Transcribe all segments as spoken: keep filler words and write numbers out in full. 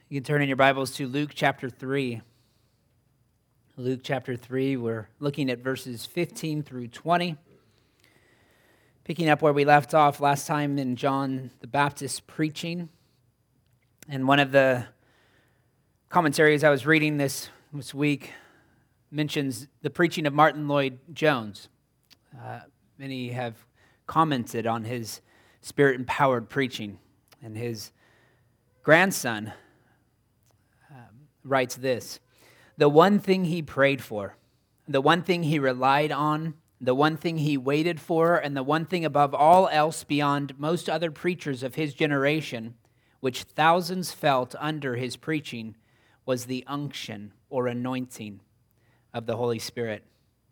You can turn in your Bibles to Luke chapter three. Luke chapter three, we're looking at verses fifteen through twenty. Picking up where we left off last time in John the Baptist preaching. And one of the commentaries I was reading this, this week mentions the preaching of Martin Lloyd-Jones. Uh, many have commented on his spirit-empowered preaching, and his grandson writes this: the one thing he prayed for, the one thing he relied on, the one thing he waited for, and the one thing above all else beyond most other preachers of his generation, which thousands felt under his preaching, was the unction or anointing of the Holy Spirit.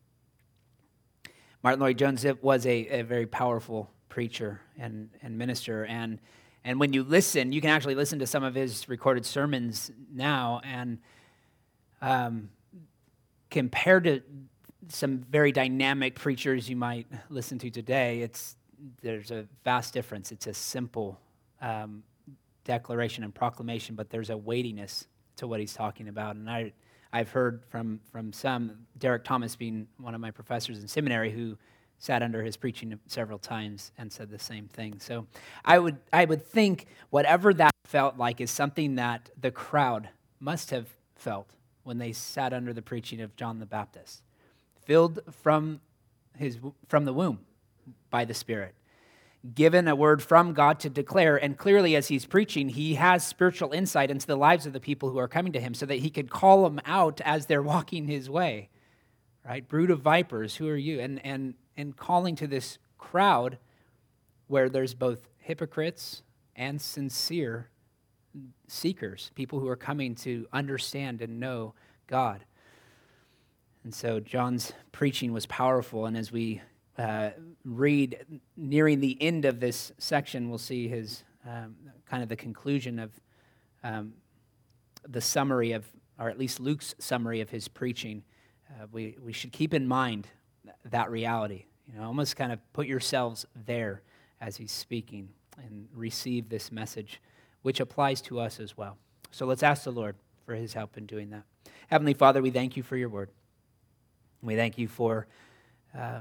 Martin Lloyd-Jones was a, a very powerful preacher and, and minister, and And when you listen, you can actually listen to some of his recorded sermons now, and um, compared to some very dynamic preachers you might listen to today, it's there's a vast difference. It's a simple um, declaration and proclamation, but there's a weightiness to what he's talking about. And I, I've heard from from some, Derek Thomas being one of my professors in seminary, who sat under his preaching several times and said the same thing. So I would I would think whatever that felt like is something that the crowd must have felt when they sat under the preaching of John the Baptist, filled from his from the womb by the Spirit, given a word from God to declare, and clearly as he's preaching, he has spiritual insight into the lives of the people who are coming to him so that he could call them out as they're walking his way. Right? Brood of vipers, who are you? And and and calling to this crowd where there's both hypocrites and sincere seekers, people who are coming to understand and know God. And so John's preaching was powerful, and as we uh, read nearing the end of this section, we'll see his um, kind of the conclusion of um, the summary of, or at least Luke's summary of his preaching. Uh, we, we should keep in mind that reality. You know, almost kind of put yourselves there as he's speaking and receive this message, which applies to us as well. So let's ask the Lord for his help in doing that. Heavenly Father, we thank you for your word. We thank you for um,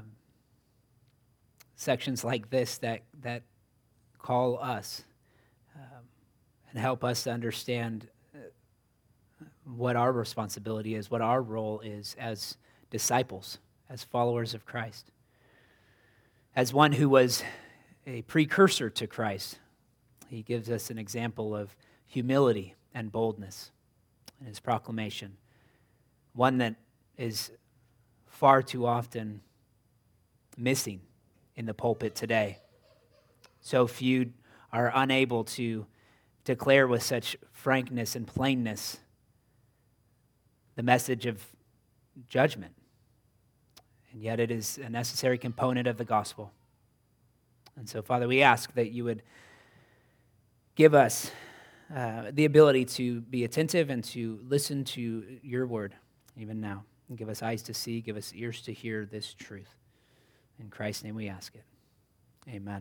sections like this that, that call us um, and help us to understand what our responsibility is, what our role is as disciples, as followers of Christ. As one who was a precursor to Christ, he gives us an example of humility and boldness in his proclamation, one that is far too often missing in the pulpit today. So few are unable to declare with such frankness and plainness the message of judgment. And yet it is a necessary component of the gospel. And so, Father, we ask that you would give us uh, the ability to be attentive and to listen to your word even now. And give us eyes to see, give us ears to hear this truth. In Christ's name we ask it. Amen.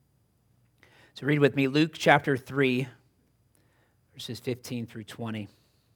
So read with me Luke chapter three, verses fifteen through twenty.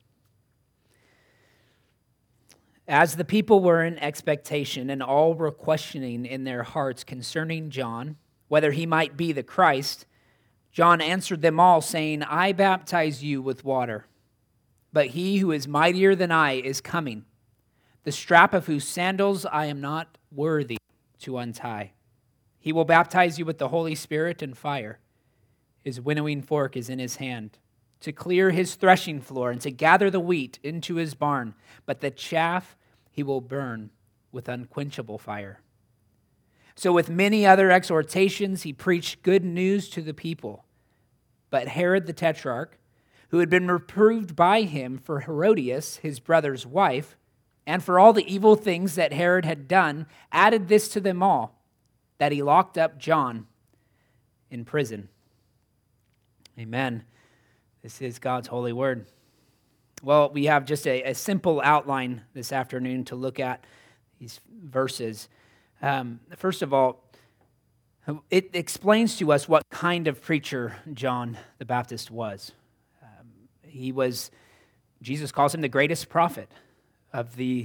As the people were in expectation, and all were questioning in their hearts concerning John, whether he might be the Christ, John answered them all, saying, I baptize you with water, but he who is mightier than I is coming, the strap of whose sandals I am not worthy to untie. He will baptize you with the Holy Spirit and fire. His winnowing fork is in his hand, to clear his threshing floor and to gather the wheat into his barn, but the chaff he will burn with unquenchable fire. So with many other exhortations he preached good news to the people. But Herod the Tetrarch, who had been reproved by him for Herodias, his brother's wife, and for all the evil things that Herod had done, added this to them all, that he locked up John in prison. Amen. This is God's holy word. Well, we have just a, a simple outline this afternoon to look at these verses. Um, first of all, it explains to us what kind of preacher John the Baptist was. Um, He was, Jesus calls him the greatest prophet of the,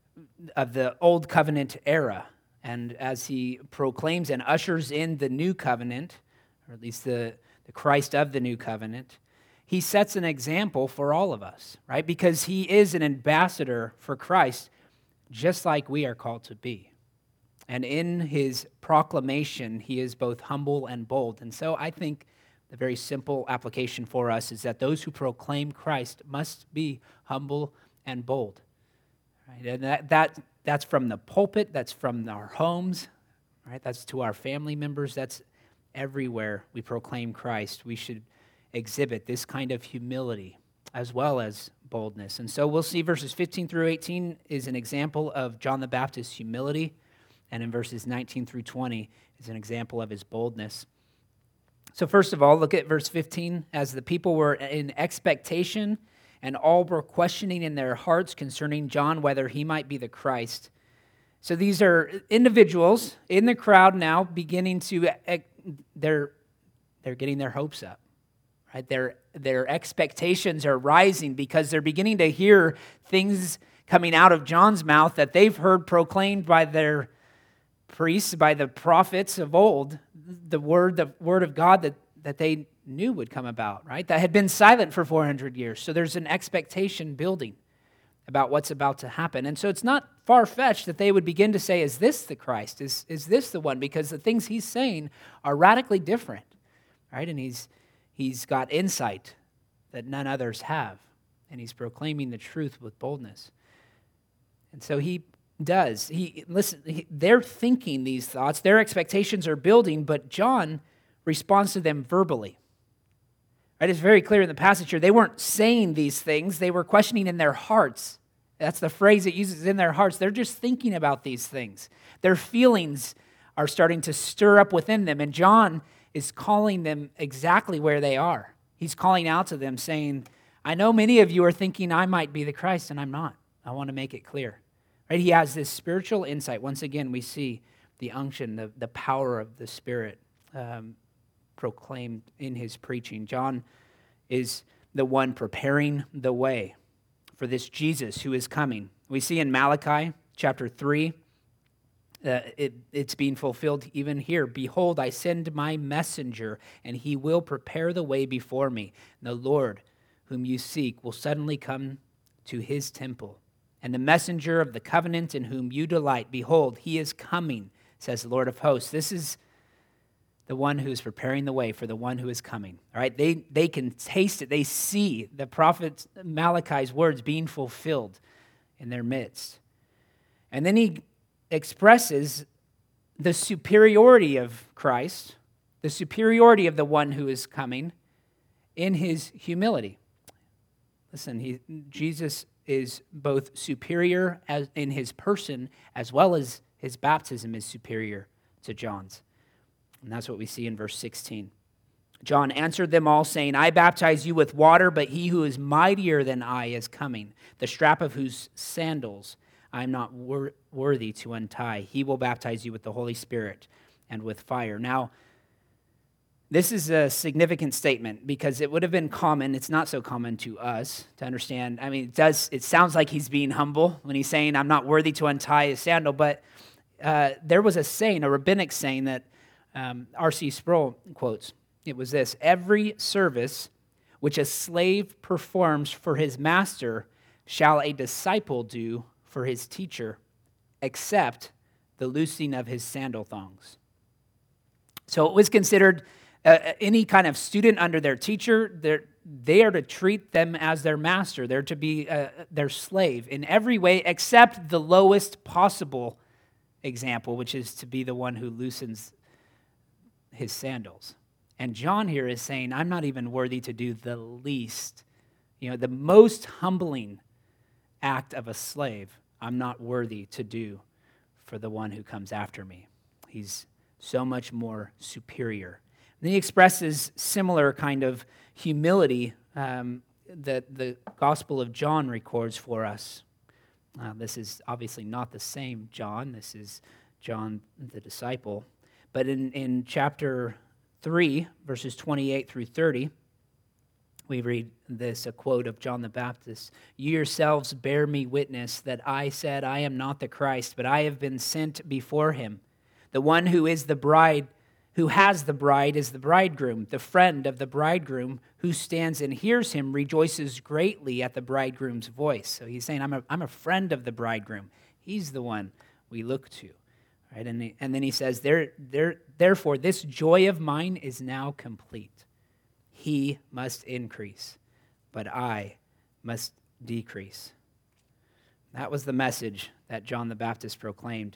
of the old covenant era. And as he proclaims and ushers in the new covenant, or at least the, the Christ of the new covenant, he sets an example for all of us, right? Because he is an ambassador for Christ, just like we are called to be. And in his proclamation, he is both humble and bold. And so I think the very simple application for us is that those who proclaim Christ must be humble and bold. Right? And that, that that's from the pulpit, that's from our homes, right? That's to our family members, that's everywhere we proclaim Christ. We should exhibit this kind of humility as well as boldness. And so we'll see verses fifteen through eighteen is an example of John the Baptist's humility, and in verses nineteen through twenty is an example of his boldness. So first of all, look at verse fifteen. As the people were in expectation and all were questioning in their hearts concerning John whether he might be the Christ. So these are individuals in the crowd now beginning to, they're, they're getting their hopes up. Right? Their, their expectations are rising because they're beginning to hear things coming out of John's mouth that they've heard proclaimed by their priests, by the prophets of old, the word, the word of God that, that they knew would come about, right? That had been silent for four hundred years. So there's an expectation building about what's about to happen. And so it's not far-fetched that they would begin to say, is this the Christ? Is, is this the one? Because the things he's saying are radically different, right? And he's He's got insight that none others have, and he's proclaiming the truth with boldness. And so he does. He listen. He, they're thinking these thoughts. Their expectations are building, but John responds to them verbally. Right? It's very clear in the passage here. They weren't saying these things. They were questioning in their hearts. That's the phrase it uses, in their hearts. They're just thinking about these things. Their feelings are starting to stir up within them, and John is calling them exactly where they are. He's calling out to them saying, I know many of you are thinking I might be the Christ, and I'm not. I want to make it clear. Right? He has this spiritual insight. Once again, we see the unction, the, the power of the Spirit um, proclaimed in his preaching. John is the one preparing the way for this Jesus who is coming. We see in Malachi chapter three, Uh, it, it's being fulfilled even here. Behold, I send my messenger, and he will prepare the way before me. And the Lord, whom you seek, will suddenly come to his temple. And the messenger of the covenant in whom you delight, behold, he is coming, says the Lord of hosts. This is the one who is preparing the way for the one who is coming. All right, they, they can taste it. They see the prophet Malachi's words being fulfilled in their midst. And then he expresses the superiority of Christ, the superiority of the one who is coming in his humility. Listen, he, Jesus is both superior as in his person as well as his baptism is superior to John's. And that's what we see in verse sixteen. John answered them all, saying, I baptize you with water, but he who is mightier than I is coming, the strap of whose sandals I am not wor- worthy to untie. He will baptize you with the Holy Spirit and with fire. Now, this is a significant statement because it would have been common, it's not so common to us to understand. I mean, it does. It sounds like he's being humble when he's saying, I'm not worthy to untie his sandal, but uh, there was a saying, a rabbinic saying that um, R C Sproul quotes. It was this: every service which a slave performs for his master shall a disciple do for his teacher, except the loosing of his sandal thongs. So it was considered uh, any kind of student under their teacher, they are to treat them as their master. They're to be uh, their slave in every way except the lowest possible example, which is to be the one who loosens his sandals. And John here is saying, I'm not even worthy to do the least, you know, the most humbling act of a slave, I'm not worthy to do for the one who comes after me. He's so much more superior. And then he expresses similar kind of humility um, that the Gospel of John records for us. Uh, this is obviously not the same John. This is John the disciple. But in, in chapter three, verses twenty-eight through thirty, we read this, a quote of John the Baptist. You yourselves bear me witness that I said, I am not the Christ, but I have been sent before him. The one who is the bride, who has the bride is the bridegroom. The friend of the bridegroom who stands and hears him rejoices greatly at the bridegroom's voice. So he's saying, I'm a, I'm a friend of the bridegroom. He's the one we look to. Right? And, he, and then he says, there, there, therefore, this joy of mine is now complete. He must increase, but I must decrease. That was the message that John the Baptist proclaimed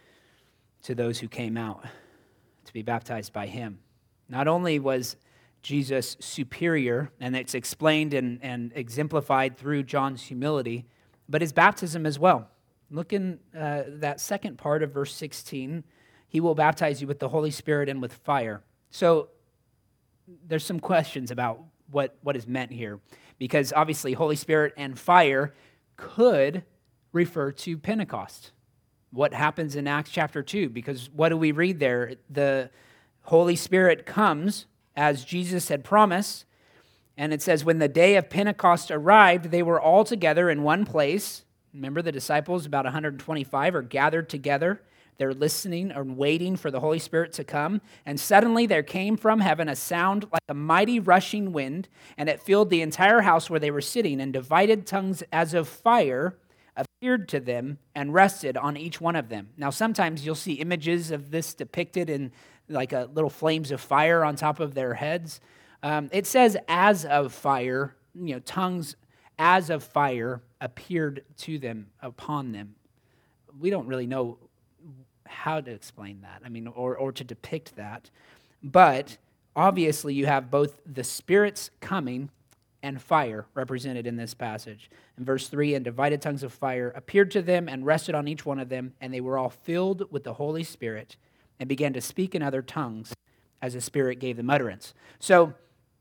to those who came out to be baptized by him. Not only was Jesus superior, and it's explained and, and exemplified through John's humility, but his baptism as well. Look in uh, that second part of verse sixteen. He will baptize you with the Holy Spirit and with fire. So there's some questions about what, what is meant here, because obviously Holy Spirit and fire could refer to Pentecost. What happens in Acts chapter two? Because what do we read there? The Holy Spirit comes as Jesus had promised, and it says, when the day of Pentecost arrived, they were all together in one place. Remember, the disciples, about one hundred twenty-five, are gathered together. They're listening and waiting for the Holy Spirit to come. And suddenly there came from heaven a sound like a mighty rushing wind, and it filled the entire house where they were sitting, and divided tongues as of fire appeared to them and rested on each one of them. Now, sometimes you'll see images of this depicted in like a little flames of fire on top of their heads. Um, it says as of fire, you know, tongues as of fire appeared to them, upon them. We don't really know how to explain that, I mean, or, or to depict that. But obviously you have both the Spirit's coming and fire represented in this passage. In verse three, and divided tongues of fire appeared to them and rested on each one of them, and they were all filled with the Holy Spirit and began to speak in other tongues as the Spirit gave them utterance. So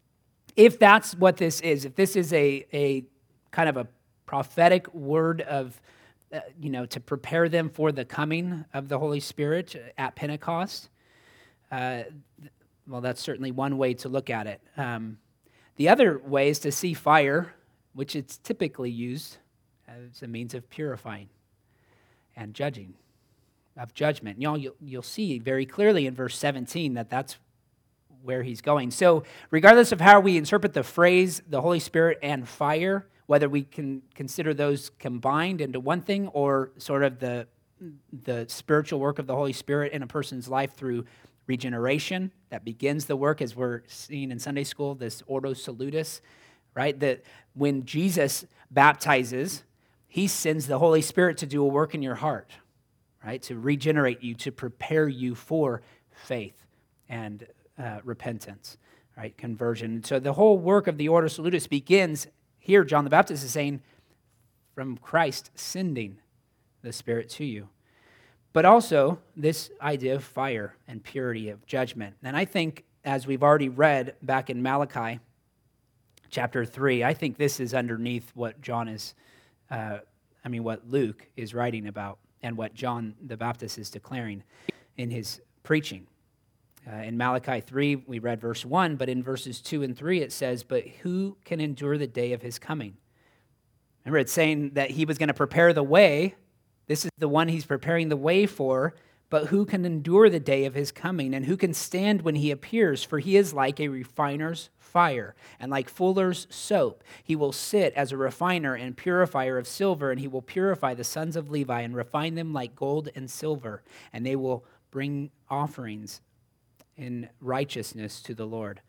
if that's what this is, if this is a, a kind of a prophetic word of, uh, you know, to prepare them for the coming of the Holy Spirit at Pentecost, uh, well, that's certainly one way to look at it. Um, the other way is to see fire, which it's typically used as a means of purifying and judging, of judgment. You know, you'll, you'll see very clearly in verse seventeen that that's where he's going. So regardless of how we interpret the phrase, the Holy Spirit and fire, whether we can consider those combined into one thing or sort of the, the spiritual work of the Holy Spirit in a person's life through regeneration that begins the work, as we're seeing in Sunday school, this Ordo Salutis, right? That when Jesus baptizes, he sends the Holy Spirit to do a work in your heart, right? To regenerate you, to prepare you for faith and uh, repentance, right? Conversion. So the whole work of the Ordo Salutis begins here. John the Baptist is saying, from Christ sending the Spirit to you. But also this idea of fire and purity, of judgment. And I think, as we've already read back in Malachi chapter three, I think this is underneath what John is, uh, I mean, what Luke is writing about and what John the Baptist is declaring in his preaching. Uh, in Malachi three, we read verse one, but in verses two and three it says, but who can endure the day of his coming? Remember, it's saying that he was going to prepare the way. This is the one he's preparing the way for, but who can endure the day of his coming? And who can stand when he appears? For he is like a refiner's fire, and like fuller's soap. He will sit as a refiner and purifier of silver, and he will purify the sons of Levi and refine them like gold and silver, and they will bring offerings in righteousness to the Lord.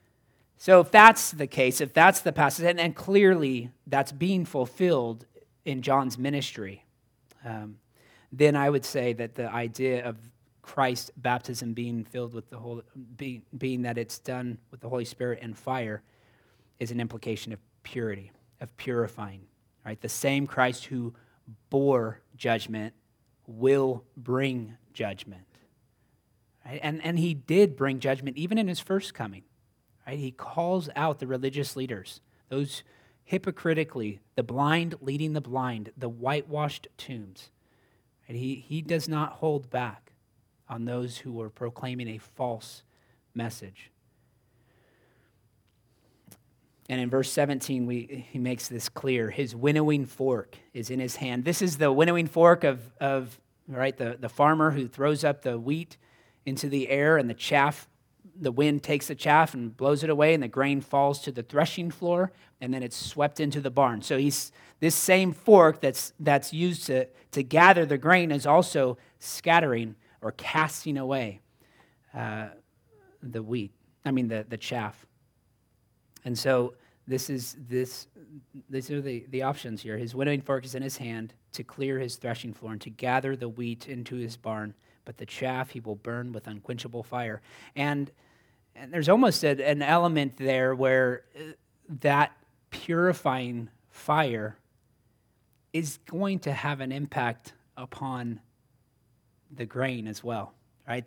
So if that's the case, if that's the passage, and, and clearly that's being fulfilled in John's ministry, um, then I would say that the idea of Christ's baptism being filled with the Holy, being, being that it's done with the Holy Spirit and fire, is an implication of purity, of purifying. Right? The same Christ who bore judgment will bring judgment. Right? And, and he did bring judgment even in his first coming. Right? He calls out the religious leaders, those hypocritically, the blind leading the blind, the whitewashed tombs. And he, he does not hold back on those who were proclaiming a false message. And in verse seventeen, we, he makes this clear. His winnowing fork is in his hand. This is the winnowing fork of, of right, the, the farmer who throws up the wheat into the air, and the chaff, the wind takes the chaff and blows it away, and the grain falls to the threshing floor, and then it's swept into the barn. So he's this same fork that's that's used to, to gather the grain is also scattering or casting away uh, the wheat. I mean the, the chaff. And so this is this these are the, the options here. His winnowing fork is in his hand to clear his threshing floor and to gather the wheat into his barn, but the chaff he will burn with unquenchable fire. And and there's almost a, an element there where that purifying fire is going to have an impact upon the grain as well, right?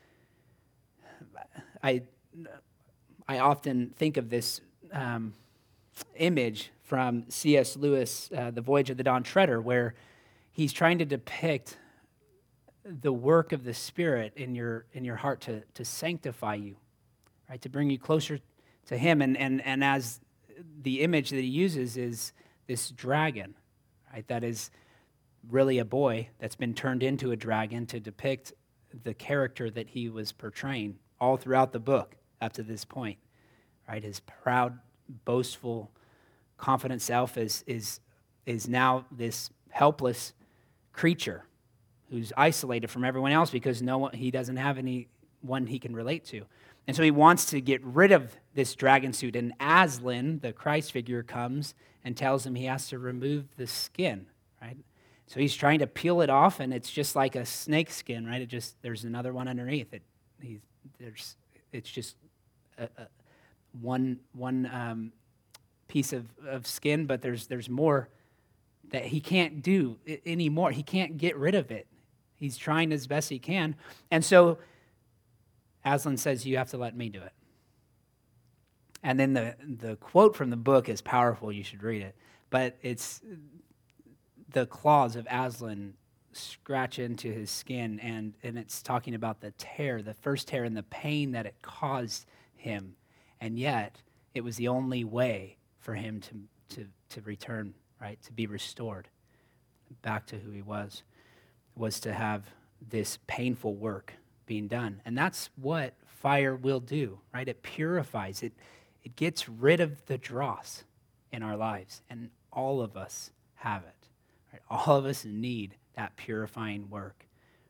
I I often think of this um, image from C S Lewis, uh, The Voyage of the Dawn Treader, where he's trying to depict the work of the Spirit in your in your heart to, to sanctify you, right? To bring you closer to Him. And, and, and as the image that he uses is this dragon, right? That is really a boy that's been turned into a dragon to depict the character that he was portraying all throughout the book up to this point, right? His proud, boastful, confident self is is is now this helpless creature who's isolated from everyone else because no one, he doesn't have anyone he can relate to. And so he wants to get rid of this dragon suit. And Aslan, the Christ figure, comes and tells him he has to remove the skin, right? So he's trying to peel it off, and it's just like a snake skin, right? It just, there's another one underneath it. He's, there's, it's just a, a, one one um, piece of, of skin, but there's there's more that he can't do anymore. He can't get rid of it. He's trying as best he can. And so Aslan says, you have to let me do it. And then the, the quote from the book is powerful. You should read it. But it's the claws of Aslan scratch into his skin, and, and it's talking about the tear, the first tear, and the pain that it caused him. And yet, it was the only way for him to, to, to return, right, to be restored back to who he was, was to have this painful work being done. And that's what fire will do, right? It purifies. It, it gets rid of the dross in our lives, and all of us have it. Right? All of us need that purifying work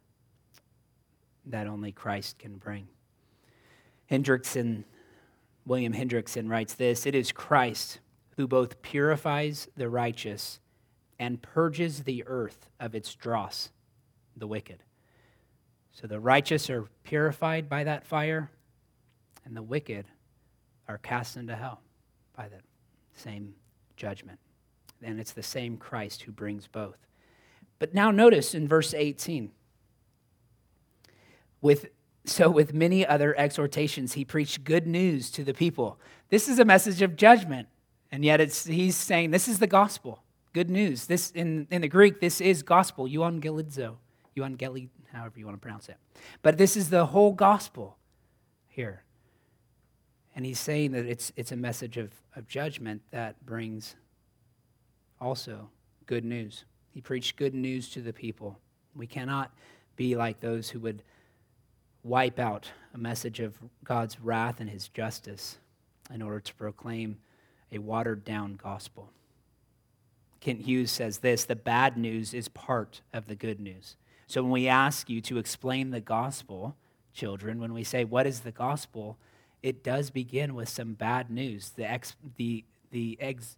that only Christ can bring. Hendrickson, William Hendrickson writes this: it is Christ who both purifies the righteous and purges the earth of its dross, the wicked. So the righteous are purified by that fire, and the wicked are cast into hell by that same judgment. And it's the same Christ who brings both. But now notice in verse eighteen, with so with many other exhortations, he preached good news to the people. This is a message of judgment, and yet it's he's saying this is the gospel, good news. This in, in the Greek, this is gospel, euangelizo, euangeli, however you want to pronounce it. But this is the whole gospel here. And he's saying that it's it's a message of, of judgment that brings also good news. He preached good news to the people. We cannot be like those who would wipe out a message of God's wrath and his justice in order to proclaim a watered-down gospel. Kent Hughes says this: the bad news is part of the good news. So when we ask you to explain the gospel, children, when we say, what is the gospel? It does begin with some bad news. The ex, the the ex,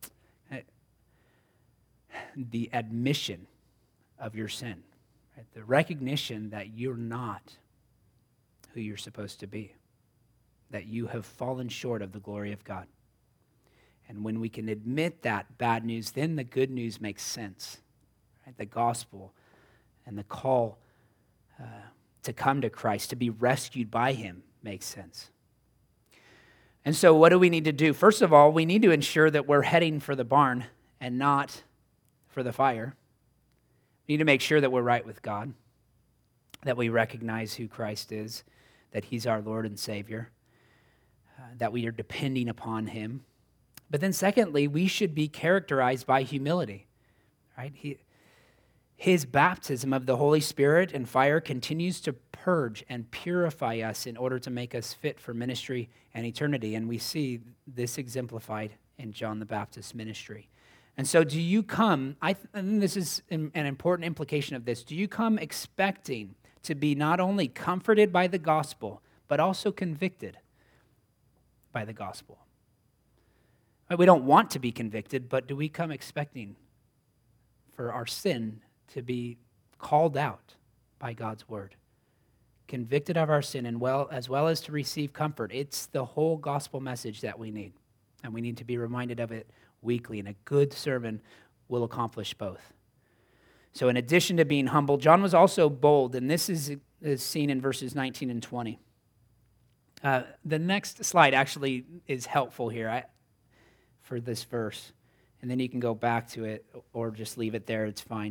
the admission of your sin, right? The recognition that you're not who you're supposed to be, that you have fallen short of the glory of God. And when we can admit that bad news, then the good news makes sense, right? The gospel and the call uh, to come to Christ, to be rescued by him, makes sense. And so what do we need to do? First of all, we need to ensure that we're heading for the barn and not for the fire. We need to make sure that we're right with God, that we recognize who Christ is, that he's our Lord and Savior, uh, that we are depending upon him, But then secondly, we should be characterized by humility, right? He, his baptism of the Holy Spirit and fire continues to purge and purify us in order to make us fit for ministry and eternity. And we see this exemplified in John the Baptist's ministry. And so do you come, I, th- I think this is an important implication of this, do you come expecting to be not only comforted by the gospel, but also convicted by the gospel? We don't want to be convicted, but do we come expecting for our sin to be called out by God's word? Convicted of our sin, and well, as well as to receive comfort. It's the whole gospel message that we need, and we need to be reminded of it weekly, and a good sermon will accomplish both. So in addition to being humble, John was also bold, and this is, is seen in verses nineteen and twenty. Uh, the next slide actually is helpful here I, for this verse, and then you can go back to it or just leave it there, it's fine.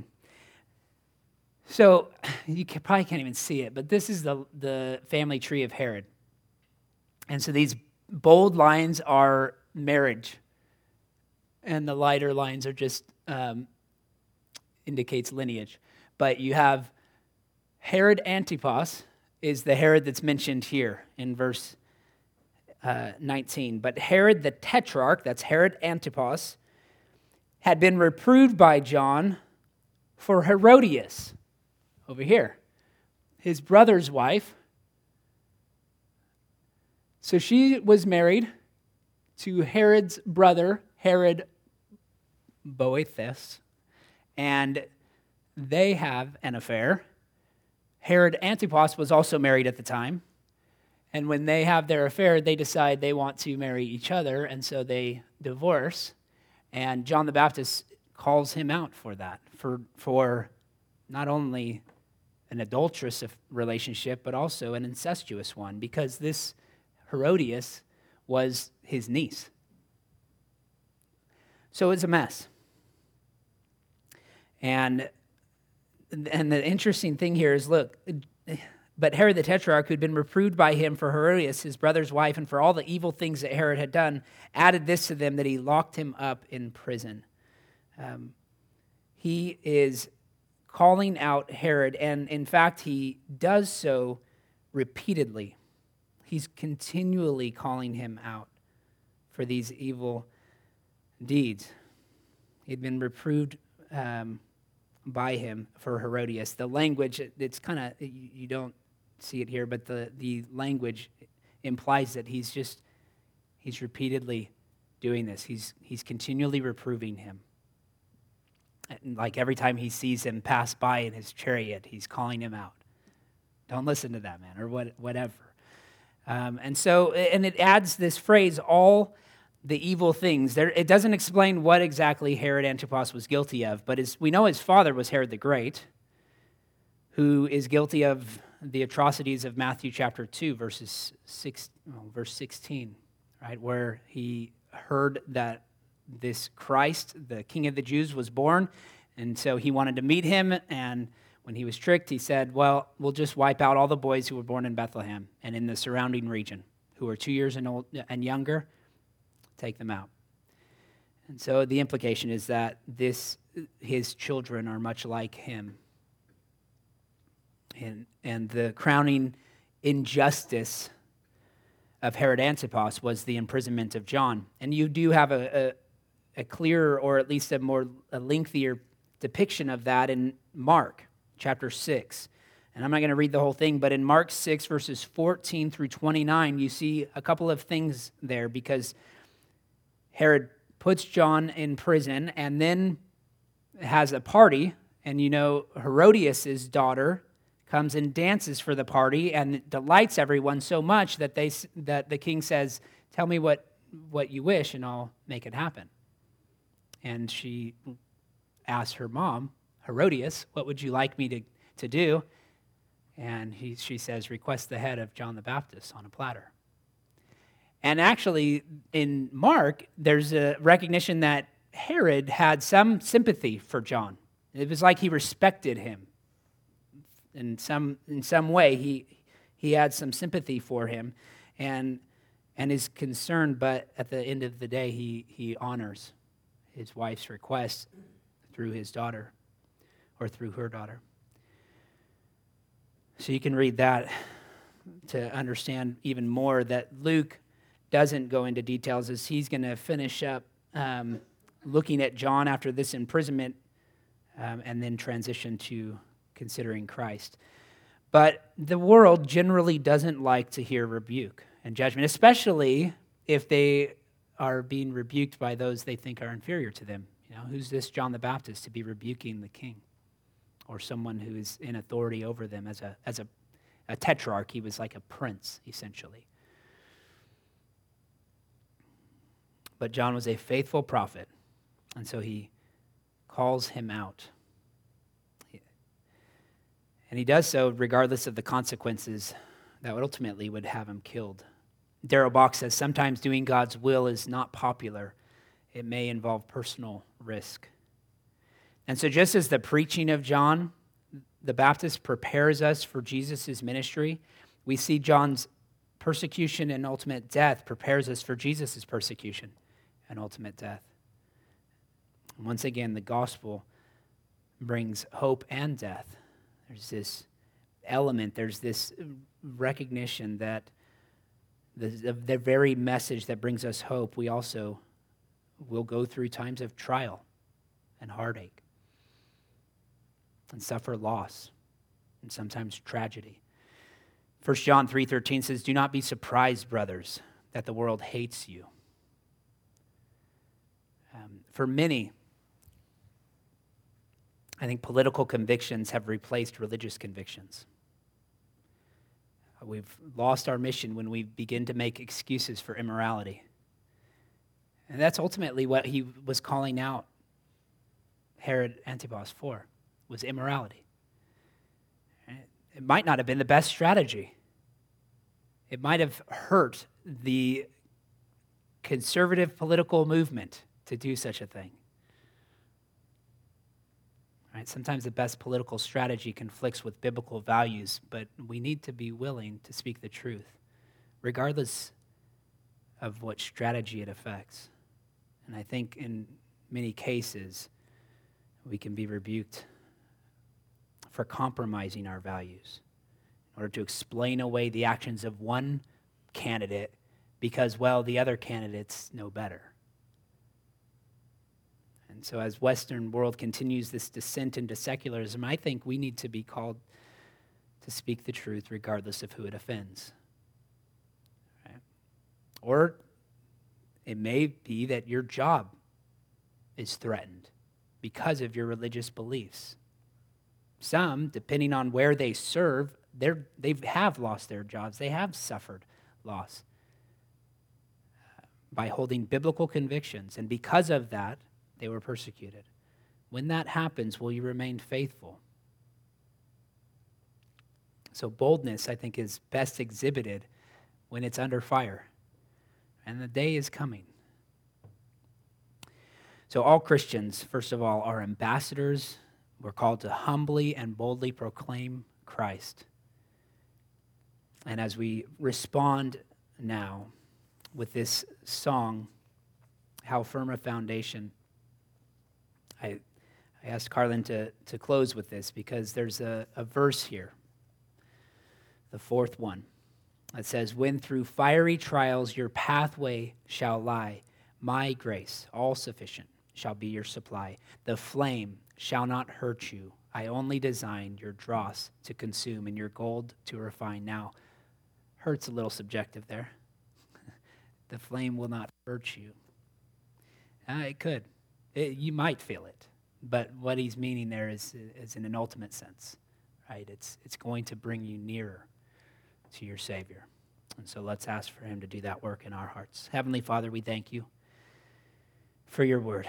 So you can, probably can't even see it, but this is the, the family tree of Herod. And so these bold lines are marriage, and the lighter lines are just um, indicates lineage. But you have Herod Antipas is the Herod that's mentioned here in verse uh, nineteen. But Herod the Tetrarch, that's Herod Antipas, had been reproved by John for Herodias, over here, his brother's wife. So she was married to Herod's brother, Herod Boethus, and they have an affair. Herod Antipas was also married at the time, and when they have their affair, they decide they want to marry each other, and so they divorce, and John the Baptist calls him out for that, for, for not only an adulterous relationship, but also an incestuous one, because this Herodias was his niece. So it's a mess. And, and the interesting thing here is, look, but Herod the Tetrarch, who'd been reproved by him for Herodias, his brother's wife, and for all the evil things that Herod had done, added this to them, that he locked him up in prison. Um, he is calling out Herod, and in fact, he does so repeatedly. He's continually calling him out for these evil deeds. He'd been reproved um, by him for Herodias. The language, it's kind of, you don't see it here, but the, the language implies that he's just, he's repeatedly doing this. He's, he's continually reproving him. And like every time he sees him pass by in his chariot, he's calling him out. Don't listen to that man, or what, whatever. Um, and so, and it adds this phrase, all the evil things. There, it doesn't explain what exactly Herod Antipas was guilty of, but his, we know his father was Herod the Great, who is guilty of the atrocities of Matthew chapter two, verses six, oh, verse sixteen, right, where he heard that this Christ, the King of the Jews, was born, and so he wanted to meet him, and when he was tricked, he said, well, we'll just wipe out all the boys who were born in Bethlehem and in the surrounding region, who are two years and, old, and younger, take them out. And so the implication is that this, his children are much like him. And, and the crowning injustice of Herod Antipas was the imprisonment of John. And you do have a, a a clearer, or at least a more a lengthier depiction of that in Mark chapter six. And I'm not going to read the whole thing, but in Mark six, verses fourteen through twenty-nine, you see a couple of things there, because Herod puts John in prison and then has a party, and you know Herodias' daughter comes and dances for the party and delights everyone so much that they that the king says, tell me what, what you wish and I'll make it happen. And she asked her mom, Herodias, what would you like me to, to do? And he, she says, request the head of John the Baptist on a platter. And actually, in Mark, there's a recognition that Herod had some sympathy for John. It was like he respected him. In some, in some way, he, he had some sympathy for him. And and is concerned, but at the end of the day, he, he honors his wife's request through his daughter, or through her daughter. So you can read that to understand even more that Luke doesn't go into details as he's going to finish up um, looking at John after this imprisonment um, and then transition to considering Christ. But the world generally doesn't like to hear rebuke and judgment, especially if they are being rebuked by those they think are inferior to them. You know, who's this John the Baptist to be rebuking the king or someone who is in authority over them as a as a, a tetrarch? He was like a prince, essentially. But John was a faithful prophet, and so he calls him out. And he does so regardless of the consequences that ultimately would have him killed. Darrell Bock says, sometimes doing God's will is not popular. It may involve personal risk. And so just as the preaching of John the Baptist prepares us for Jesus' ministry, we see John's persecution and ultimate death prepares us for Jesus' persecution and ultimate death. And once again, the gospel brings hope and death. There's this element, there's this recognition that the, the very message that brings us hope, we also will go through times of trial and heartache and suffer loss and sometimes tragedy. First John three thirteen says, do not be surprised, brothers, that the world hates you. Um, for many, I think political convictions have replaced religious convictions. We've lost our mission when we begin to make excuses for immorality. And that's ultimately what he was calling out Herod Antipas for, was immorality. It might not have been the best strategy. It might have hurt the conservative political movement to do such a thing. Right? Sometimes the best political strategy conflicts with biblical values, but we need to be willing to speak the truth, regardless of what strategy it affects. And I think in many cases, we can be rebuked for compromising our values in order to explain away the actions of one candidate because, well, the other candidates know better. And so as Western world continues this descent into secularism, I think we need to be called to speak the truth regardless of who it offends. Right? Or it may be that your job is threatened because of your religious beliefs. Some, depending on where they serve, they're, they have lost their jobs. They have suffered loss by holding biblical convictions. And because of that, they were persecuted. When that happens, will you remain faithful? So boldness, I think, is best exhibited when it's under fire. And the day is coming. So all Christians, first of all, are ambassadors. We're called to humbly and boldly proclaim Christ. And as we respond now with this song, How Firm a Foundation, I, I asked Carlin to, to close with this because there's a, a verse here, the fourth one, that says, when through fiery trials your pathway shall lie, my grace, all sufficient, shall be your supply. The flame shall not hurt you. I only designed your dross to consume and your gold to refine. Now, hurt's a little subjective there. The flame will not hurt you. Uh, it could. It, you might feel it. But what he's meaning there is, is in an ultimate sense, right? It's, it's going to bring you nearer to your Savior. And so let's ask for him to do that work in our hearts. Heavenly Father, we thank you for your word.